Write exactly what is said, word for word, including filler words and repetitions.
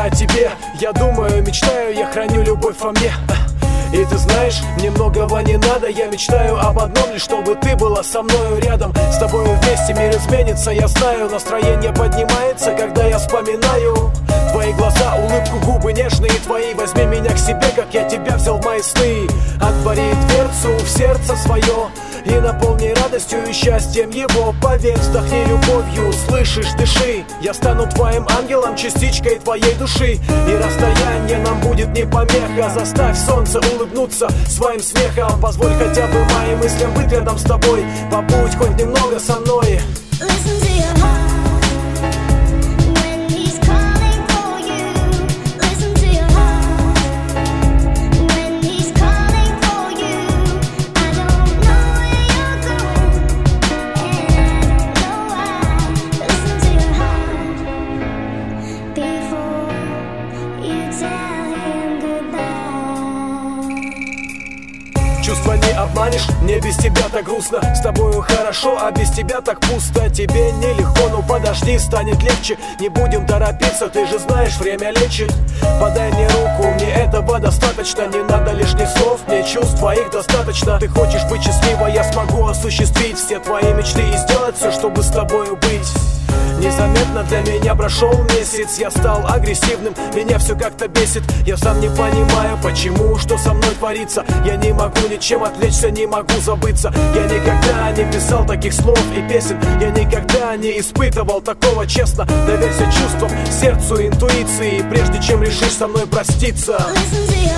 о тебе. Я думаю, мечтаю, я храню любовь во мне. И ты знаешь, мне многого не надо. Я мечтаю об одном лишь, чтобы ты была со мною рядом. С тобою вместе мир изменится, я знаю. Настроение поднимается, когда я вспоминаю твои глаза, улыбку, губы нежные твои. Возьми меня к себе, как я тебя взял в мои сны. Отвори дверцу в сердце свое и наполни радостью и счастьем его. Поверь, вздохни любовью, слышишь, дыши. Я стану твоим ангелом, частичкой твоей души. И расстояние нам будет не помеха. Заставь солнце улыбнуться своим смехом. Позволь хотя бы моим мыслям быть рядом с тобой. Побудь хоть немного со мной. Чувства не обманешь, мне без тебя так грустно. С тобою хорошо, а без тебя так пусто. Тебе нелегко, ну подожди, станет легче. Не будем торопиться, ты же знаешь, время лечит. Подай мне руку, мне этого достаточно. Не надо лишних слов, мне чувств твоих достаточно. Ты хочешь быть счастлива, я смогу осуществить все твои мечты и сделать все, чтобы с тобою быть. Незаметно для меня прошел месяц. Я стал агрессивным, меня все как-то бесит. Я сам не понимаю, почему, что со мной творится. Я не могу ничем отвлечься, не могу забыться. Я никогда не писал таких слов и песен. Я никогда не испытывал такого, честно. Доверься чувствам, сердцу, интуиции, прежде чем решишь со мной проститься.